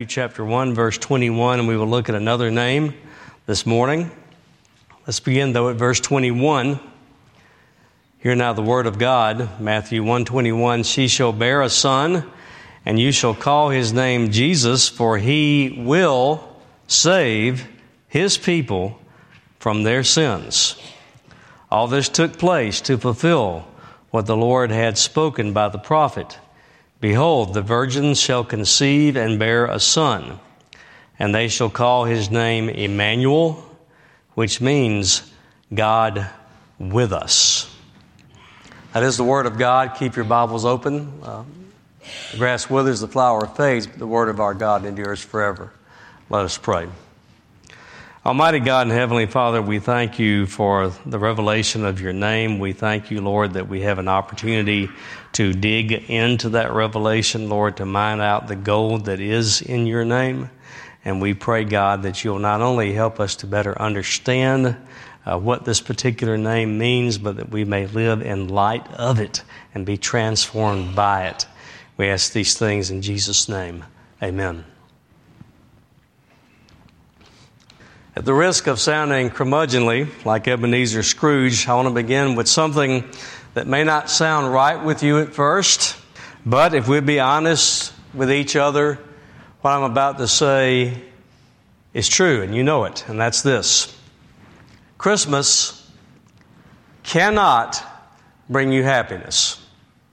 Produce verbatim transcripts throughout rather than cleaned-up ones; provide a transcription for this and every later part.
Chapter one, verse twenty-one, and we will look at another name this morning. Let's begin, though, at verse twenty-one. Hear now the word of God, Matthew one twenty-one, "She shall bear a son, and you shall call his name Jesus, for he will save his people from their sins." All this took place to fulfill what the Lord had spoken by the prophet. "Behold, the virgin shall conceive and bear a son, and they shall call his name Emmanuel," which means God with us. That is the word of God. Keep your Bibles open. Uh, the grass withers, the flower fades, but the word of our God endures forever. Let us pray. Almighty God and Heavenly Father, we thank you for the revelation of your name. We thank you, Lord, that we have an opportunity to dig into that revelation, Lord, to mine out the gold that is in your name. And we pray, God, that you'll not only help us to better understand uh, what this particular name means, but that we may live in light of it and be transformed by it. We ask these things in Jesus' name. Amen. At the risk of sounding curmudgeonly, like Ebenezer Scrooge, I want to begin with something that may not sound right with you at first, but if we'd be honest with each other, what I'm about to say is true, and you know it, and that's this. Christmas cannot bring you happiness.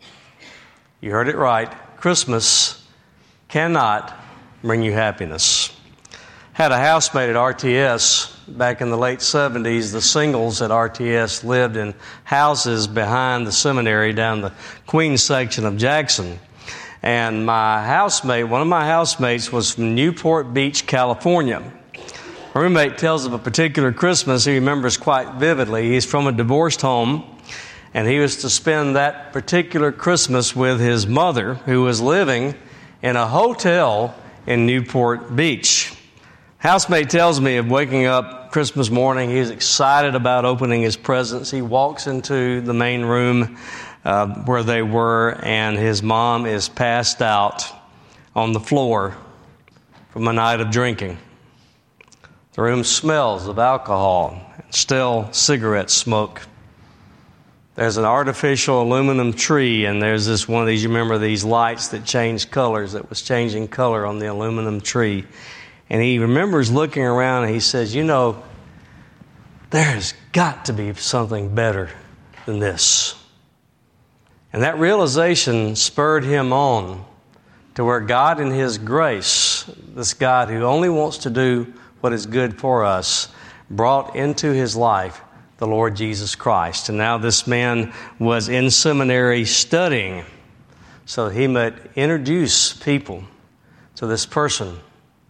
You heard it right. Christmas cannot bring you happiness. Had a housemate at R T S back in the late seventies. The singles at R T S lived in houses behind the seminary down the Queens section of Jackson. And my housemate, one of my housemates, was from Newport Beach, California. My roommate tells of a particular Christmas he remembers quite vividly. He's from a divorced home, and he was to spend that particular Christmas with his mother, who was living in a hotel in Newport Beach. Housemate tells me of waking up Christmas morning. He's excited about opening his presents. He walks into the main room uh, where they were, and his mom is passed out on the floor from a night of drinking. The room smells of alcohol and still cigarette smoke. There's an artificial aluminum tree, and there's this one of these, you remember these lights that change colors, that was changing color on the aluminum tree. And he remembers looking around and he says, you know, there's got to be something better than this. And that realization spurred him on to where God in His grace, this God who only wants to do what is good for us, brought into his life the Lord Jesus Christ. And now this man was in seminary studying so that he might introduce people to this person.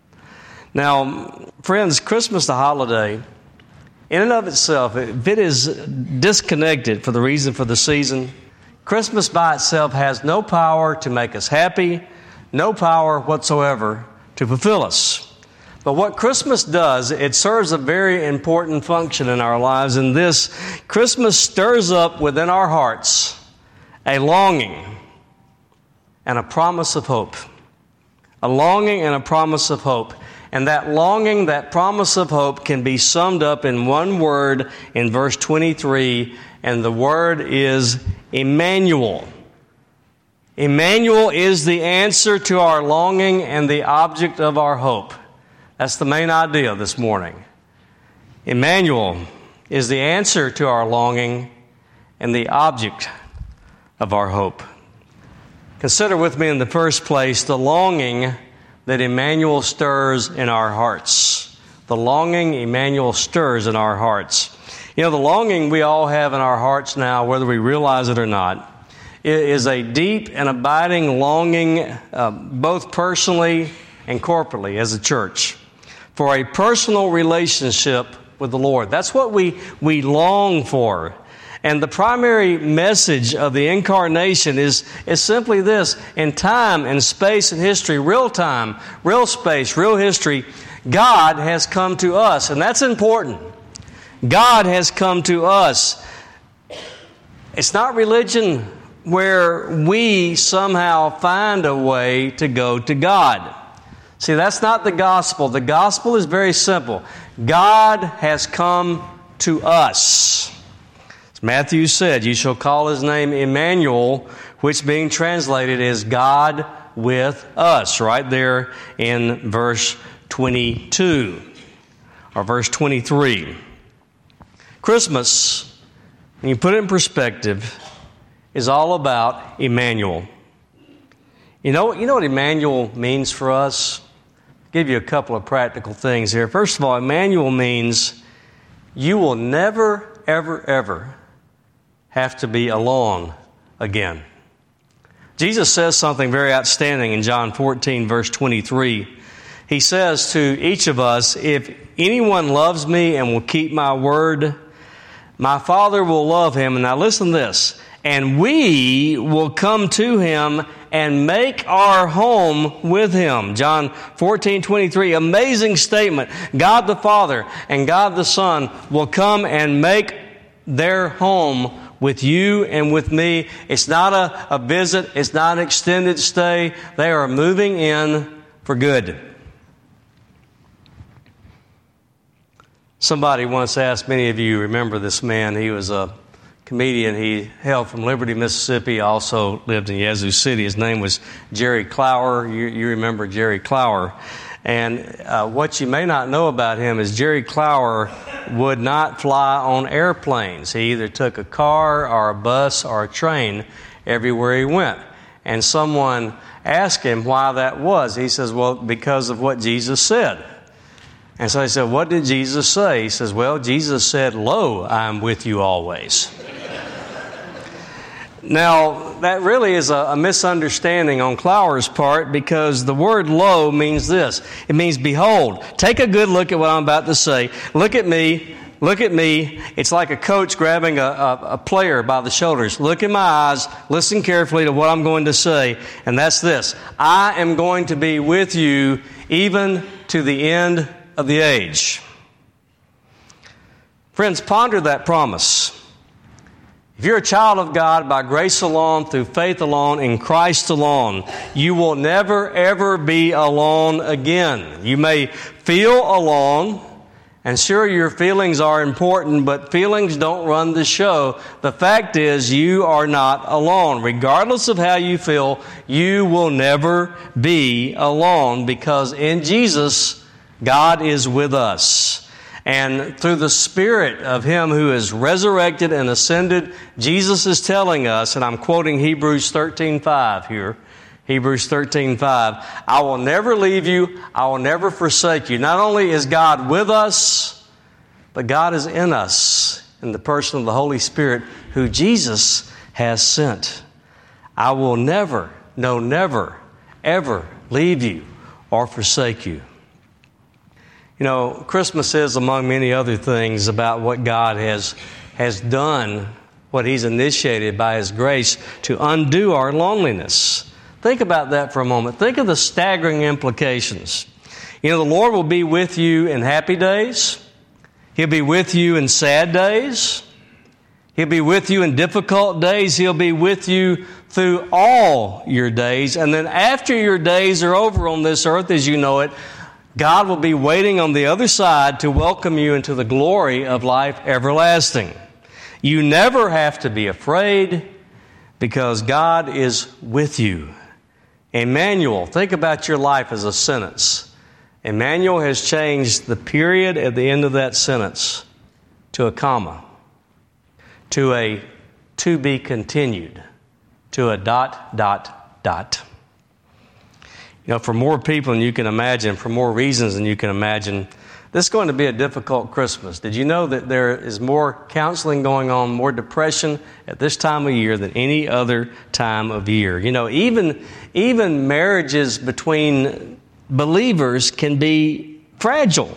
Now, friends, Christmas, the holiday, in and of itself, if it is disconnected for the reason for the season, Christmas by itself has no power to make us happy, no power whatsoever to fulfill us. But what Christmas does, it serves a very important function in our lives, and this, Christmas stirs up within our hearts a longing and a promise of hope. A longing and a promise of hope. And that longing, that promise of hope can be summed up in one word in verse twenty-three, and the word is Emmanuel. Emmanuel is the answer to our longing and the object of our hope. That's the main idea this morning. Emmanuel is the answer to our longing and the object of our hope. Consider with me in the first place the longing that Emmanuel stirs in our hearts. The longing Emmanuel stirs in our hearts. You know, the longing we all have in our hearts now, whether we realize it or not, is a deep and abiding longing, uh, both personally and corporately as a church, for a personal relationship with the Lord. That's what we, we long for. And the primary message of the incarnation is, is simply this. In time and space and history, real time, real space, real history, God has come to us. And that's important. God has come to us. It's not religion where we somehow find a way to go to God. See, that's not the gospel. The gospel is very simple. God has come to us. As Matthew said, you shall call his name Emmanuel, which being translated is God with us, right there in verse twenty-two or verse twenty-three. Christmas, when you put it in perspective, is all about Emmanuel. You know, you know what Emmanuel means for us? I'll give you a couple of practical things here. First of all, Emmanuel means you will never, ever, ever have to be alone again. Jesus says something very outstanding in John fourteen, verse twenty-three. He says to each of us, if anyone loves me and will keep my word, my Father will love him. And now listen to this. And we will come to him and make our home with him. John fourteen twenty-three, amazing statement. God the Father and God the Son will come and make their home with you and with me. It's not a, a visit. It's not an extended stay. They are moving in for good. Somebody once asked, many of you remember this man. He was a comedian. He hailed from Liberty, Mississippi, also lived in Yazoo City. His name was Jerry Clower. You, you remember Jerry Clower. And uh, what you may not know about him is Jerry Clower would not fly on airplanes. He either took a car or a bus or a train everywhere he went. And someone asked him why that was. He says, well, because of what Jesus said. And so they said, what did Jesus say? He says, well, Jesus said, lo, I am with you always. Now, that really is a, a misunderstanding on Clower's part, because the word lo means this. It means behold. Take a good look at what I'm about to say. Look at me. Look at me. It's like a coach grabbing a, a, a player by the shoulders. Look in my eyes. Listen carefully to what I'm going to say. And that's this. I am going to be with you even to the end of the age. Friends, ponder that promise. If you're a child of God by grace alone, through faith alone, in Christ alone, you will never, ever be alone again. You may feel alone, and sure, your feelings are important, but feelings don't run the show. The fact is, you are not alone. Regardless of how you feel, you will never be alone, because in Jesus, God is with us. And through the Spirit of Him who is resurrected and ascended, Jesus is telling us, and I'm quoting Hebrews thirteen five here, Hebrews thirteen five, I will never leave you, I will never forsake you. Not only is God with us, but God is in us in the person of the Holy Spirit who Jesus has sent. I will never, no never, ever leave you or forsake you. You know, Christmas is, among many other things, about what God has, has done, what He's initiated by His grace to undo our loneliness. Think about that for a moment. Think of the staggering implications. You know, the Lord will be with you in happy days. He'll be with you in sad days. He'll be with you in difficult days. He'll be with you through all your days. And then after your days are over on this earth, as you know it, God will be waiting on the other side to welcome you into the glory of life everlasting. You never have to be afraid because God is with you. Emmanuel, think about your life as a sentence. Emmanuel has changed the period at the end of that sentence to a comma, to a to be continued, to a dot, dot, dot. You know, for more people than you can imagine, for more reasons than you can imagine, this is going to be a difficult Christmas. Did you know that there is more counseling going on, more depression at this time of year than any other time of year? You know, even, even marriages between believers can be fragile.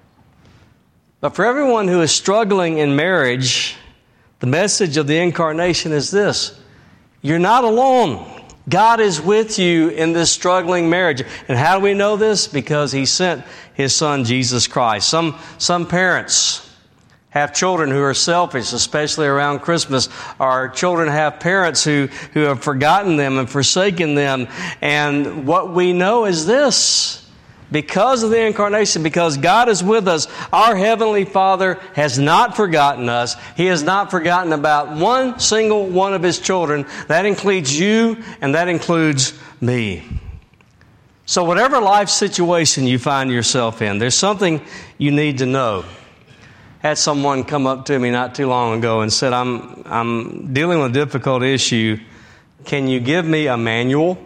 But for everyone who is struggling in marriage, the message of the incarnation is this: you're not alone. God is with you in this struggling marriage. And how do we know this? Because He sent His Son, Jesus Christ. Some, some parents have children who are selfish, especially around Christmas. Our children have parents who, who have forgotten them and forsaken them. And what we know is this: Because of the incarnation, because God is with us, our Heavenly Father has not forgotten us. He has not forgotten about one single one of His children. That includes you, and that includes me. So whatever life situation you find yourself in, there's something you need to know. I had someone come up to me not too long ago and said, I'm, I'm dealing with a difficult issue. Can you give me a manual?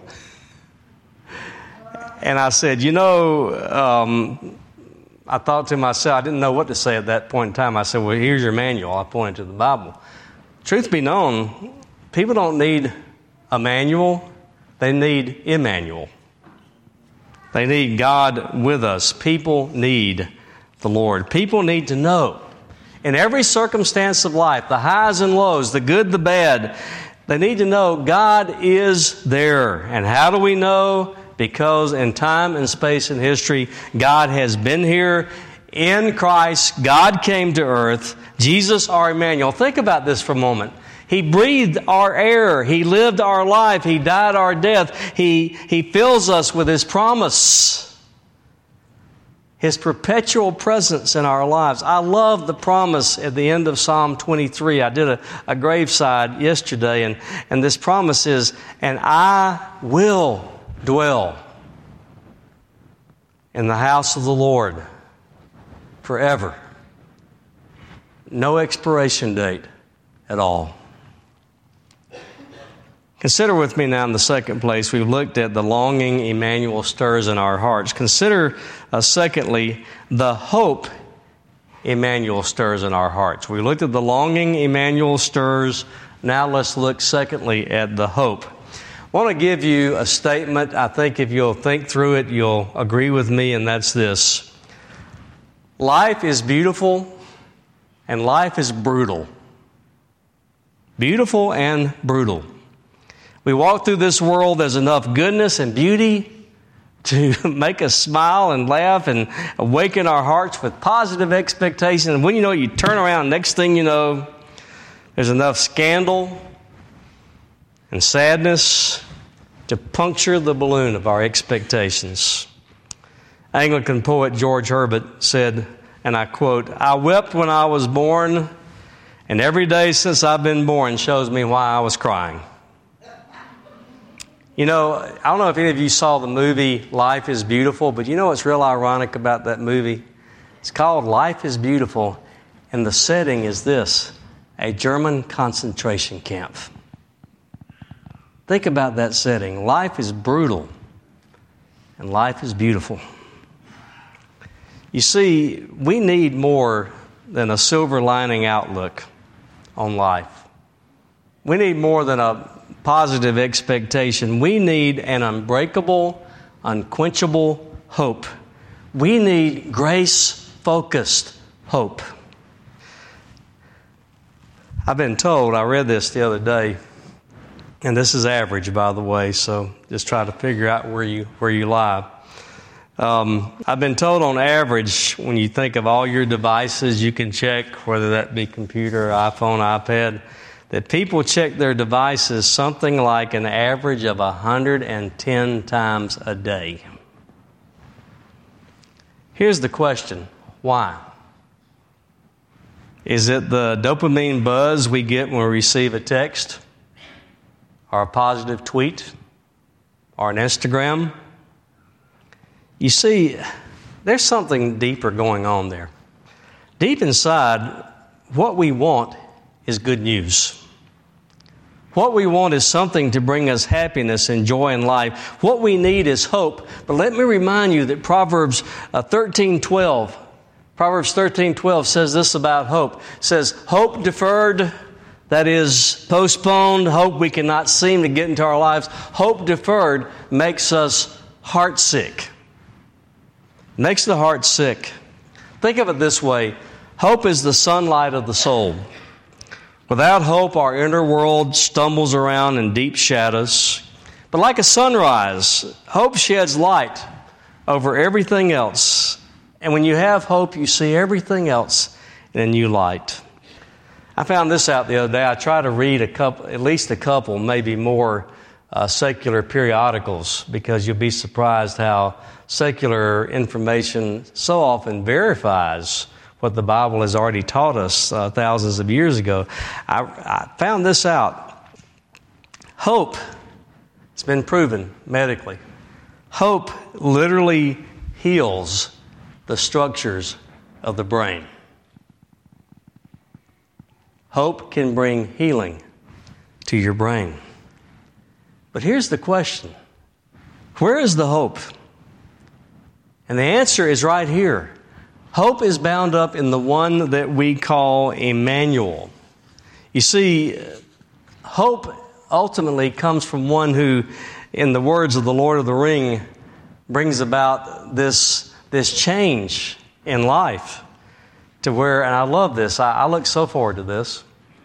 And I said, you know, um, I thought to myself, I didn't know what to say at that point in time. I said, well, here's your manual. I pointed to the Bible. Truth be known, people don't need a manual. They need Emmanuel. They need God with us. People need the Lord. People need to know. In every circumstance of life, the highs and lows, the good, the bad, they need to know God is there. And how do we know? Because in time and space and history, God has been here in Christ. God came to earth. Jesus, our Emmanuel. Think about this for a moment. He breathed our air. He lived our life. He died our death. He, he fills us with His promise. His perpetual presence in our lives. I love the promise at the end of Psalm twenty-three. I did a, a graveside yesterday, and, and this promise is, and I will dwell in the house of the Lord forever. No expiration date at all. Consider with me now in the second place, we've looked at the longing Emmanuel stirs in our hearts. Consider, uh, secondly, the hope Emmanuel stirs in our hearts. We looked at the longing Emmanuel stirs. Now let's look, secondly, at the hope. I want to give you a statement. I think if you'll think through it, you'll agree with me, and that's this. Life is beautiful, and life is brutal. Beautiful and brutal. We walk through this world, there's enough goodness and beauty to make us smile and laugh and awaken our hearts with positive expectation. And when you know it, you turn around, next thing you know, there's enough scandal and sadness to puncture the balloon of our expectations. Anglican poet George Herbert said, and I quote, "I wept when I was born, and every day since I've been born shows me why I was crying." You know, I don't know if any of you saw the movie Life is Beautiful, but you know what's real ironic about that movie? It's called Life is Beautiful, and the setting is this, a German concentration camp. Think about that setting. Life is brutal, and life is beautiful. You see, we need more than a silver lining outlook on life. We need more than a positive expectation. We need an unbreakable, unquenchable hope. We need grace-focused hope. I've been told, I read this the other day, and this is average, by the way, so just try to figure out where you where you lie. Um, I've been told on average, when you think of all your devices you can check, whether that be computer, iPhone, iPad, that people check their devices something like an average of one hundred ten times a day. Here's the question, why? Is it the dopamine buzz we get when we receive a text, or a positive tweet, or an Instagram? You see, there's something deeper going on there. Deep inside, what we want is good news. What we want is something to bring us happiness and joy in life. What we need is hope. But let me remind you that Proverbs thirteen twelve, Proverbs thirteen twelve says this about hope. It says, hope deferred, that is postponed, hope we cannot seem to get into our lives. Hope deferred makes us heartsick. Makes the heart sick. Think of it this way. Hope is the sunlight of the soul. Without hope, our inner world stumbles around in deep shadows. But like a sunrise, hope sheds light over everything else. And when you have hope, you see everything else in a new light. I found this out the other day. I try to read a couple, at least a couple, maybe more uh, secular periodicals, because you'll be surprised how secular information so often verifies what the Bible has already taught us uh, thousands of years ago. I, I found this out. Hope, it's been proven medically. Hope literally heals the structures of the brain. Hope can bring healing to your brain. But here's the question. Where is the hope? And the answer is right here. Hope is bound up in the one that we call Emmanuel. You see, hope ultimately comes from one who, in the words of the Lord of the Ring, brings about this, this change in life to where, and I love this, I, I look so forward to this.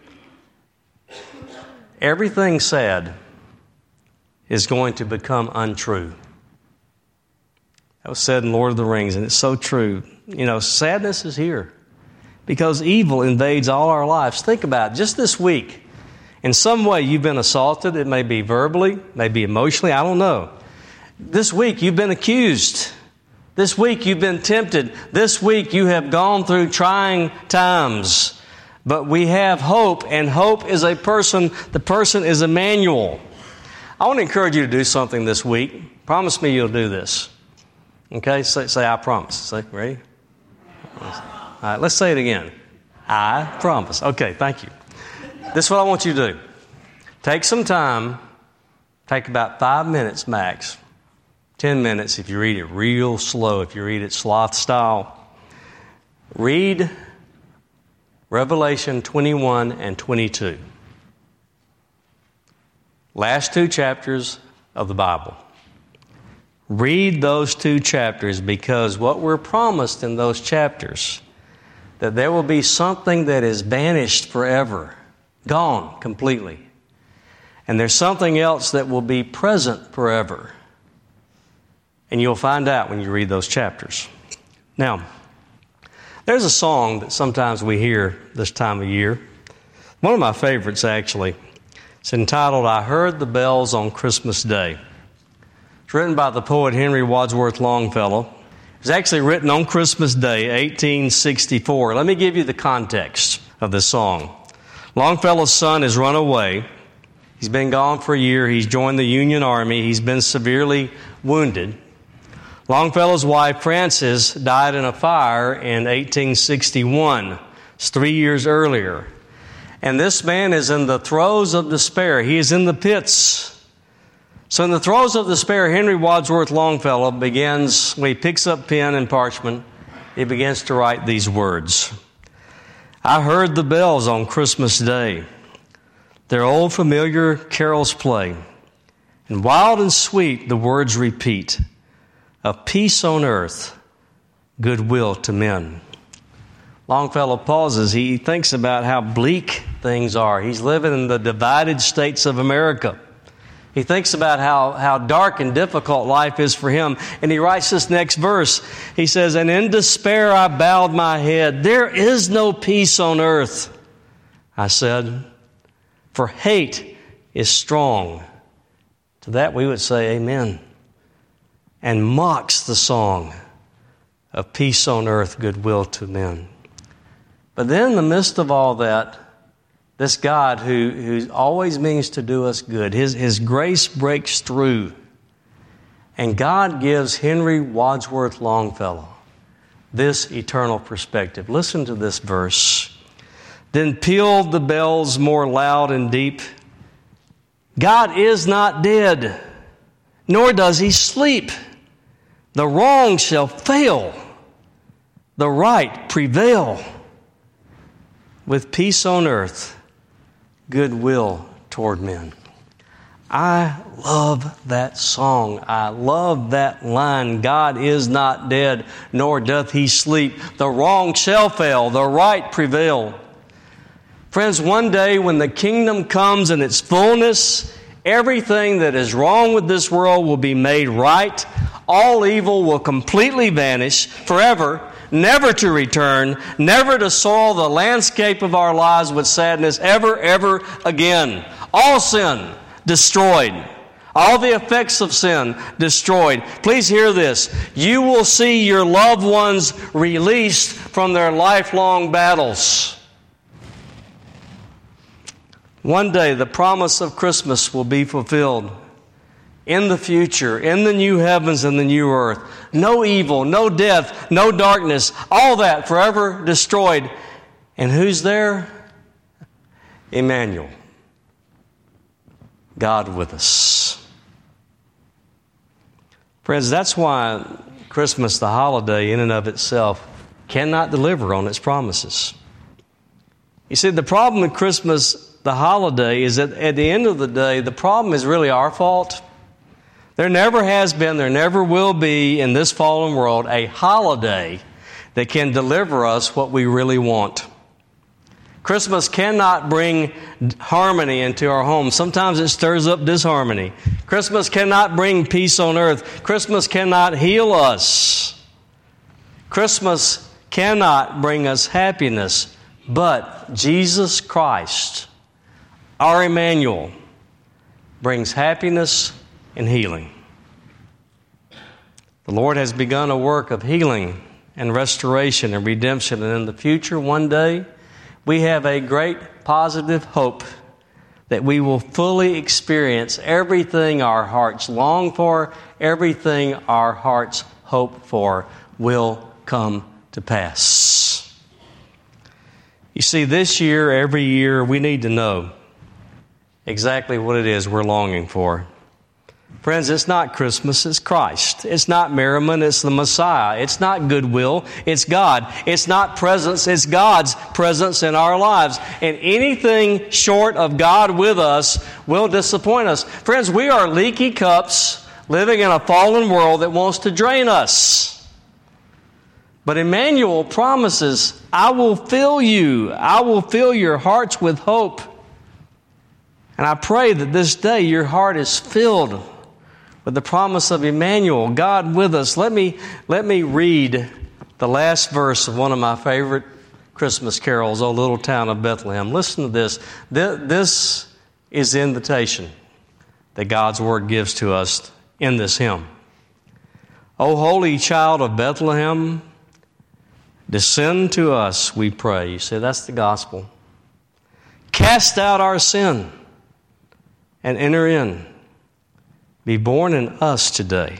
Everything said is going to become untrue. That was said in Lord of the Rings, and it's so true. You know, sadness is here because evil invades all our lives. Think about it. Just this week, in some way you've been assaulted. It may be verbally, maybe emotionally, I don't know. This week you've been accused. This week you've been tempted. This week you have gone through trying times. But we have hope, and hope is a person. The person is Emmanuel. I want to encourage you to do something this week. Promise me you'll do this. Okay? Say, say I promise. Say, ready? All right, let's say it again. I promise. Okay, thank you. This is what I want you to do. Take some time. Take about five minutes max. Ten minutes if you read it real slow, if you read it sloth style. Read Revelation twenty-one and twenty-two. Last two chapters of the Bible. Read those two chapters, because what we're promised in those chapters, that there will be something that is banished forever, gone completely. And there's something else that will be present forever. And you'll find out when you read those chapters. Now, there's a song that sometimes we hear this time of year. One of my favorites, actually. It's entitled, I Heard the Bells on Christmas Day. It's written by the poet Henry Wadsworth Longfellow. It was actually written on Christmas Day, eighteen sixty-four. Let me give you the context of this song. Longfellow's son has run away. He's been gone for a year. He's joined the Union Army. He's been severely wounded. Longfellow's wife, Frances, died in a fire in eighteen sixty-one. It's three years earlier. And this man is in the throes of despair. He is in the pits. So in the throes of despair, Henry Wadsworth Longfellow begins, when he picks up pen and parchment, he begins to write these words. I heard the bells on Christmas Day, their old familiar carols play, and wild and sweet the words repeat, of peace on earth, goodwill to men. Longfellow pauses. He thinks about how bleak things are. He's living in the divided states of America. He thinks about how, how dark and difficult life is for him. And he writes this next verse. He says, and in despair I bowed my head. There is no peace on earth, I said, for hate is strong. To that we would say amen. And mocks the song of peace on earth, goodwill to men. But then in the midst of all that, this God who, who always means to do us good, his, his grace breaks through. And God gives Henry Wadsworth Longfellow this eternal perspective. Listen to this verse. Then pealed the bells more loud and deep. God is not dead, nor does he sleep. The wrong shall fail, the right prevail. With peace on earth, goodwill toward men. I love that song. I love that line. God is not dead, nor doth he sleep. The wrong shall fail, the right prevail. Friends, one day when the kingdom comes in its fullness, everything that is wrong with this world will be made right. All evil will completely vanish forever, never to return, never to soil the landscape of our lives with sadness ever, ever again. All sin destroyed. All the effects of sin destroyed. Please hear this. You will see your loved ones released from their lifelong battles. One day, the promise of Christmas will be fulfilled. In the future, in the new heavens and the new earth. No evil, no death, no darkness. All that forever destroyed. And who's there? Emmanuel. God with us. Friends, that's why Christmas, the holiday in and of itself, cannot deliver on its promises. You see, the problem with Christmas, the holiday, is that at the end of the day, the problem is really our fault. There never has been, there never will be in this fallen world a holiday that can deliver us what we really want. Christmas cannot bring harmony into our homes. Sometimes it stirs up disharmony. Christmas cannot bring peace on earth. Christmas cannot heal us. Christmas cannot bring us happiness. But Jesus Christ, our Emmanuel, brings happiness and healing. The Lord has begun a work of healing and restoration and redemption. And in the future, one day, we have a great positive hope that we will fully experience everything our hearts long for, everything our hearts hope for will come to pass. You see, this year, every year, we need to know exactly what it is we're longing for. Friends, it's not Christmas, it's Christ. It's not merriment, it's the Messiah. It's not goodwill, it's God. It's not presence, it's God's presence in our lives. And anything short of God with us will disappoint us. Friends, we are leaky cups living in a fallen world that wants to drain us. But Emmanuel promises, I will fill you. I will fill your hearts with hope. And I pray that this day your heart is filled with the promise of Emmanuel, God with us. Let me, let me read the last verse of one of my favorite Christmas carols, O Little Town of Bethlehem. Listen to this. This is the invitation that God's Word gives to us in this hymn. O holy child of Bethlehem, descend to us, we pray. You see, that's the gospel. Cast out our sin and enter in. Be born in us today.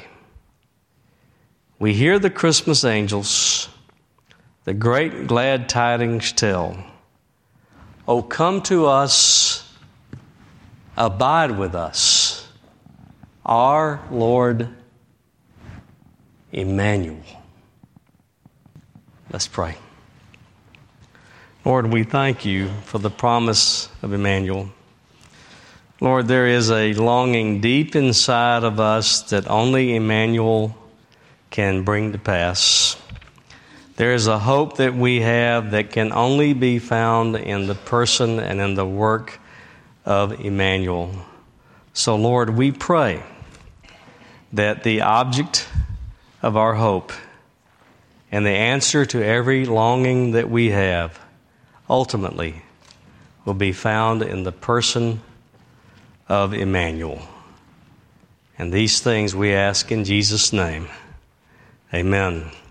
We hear the Christmas angels, the great glad tidings tell. Oh, come to us, abide with us, our Lord Emmanuel. Let's pray. Lord, we thank you for the promise of Emmanuel. Lord, there is a longing deep inside of us that only Emmanuel can bring to pass. There is a hope that we have that can only be found in the person and in the work of Emmanuel. So, Lord, we pray that the object of our hope and the answer to every longing that we have ultimately will be found in the person of Emmanuel. And these things we ask in Jesus' name. Amen.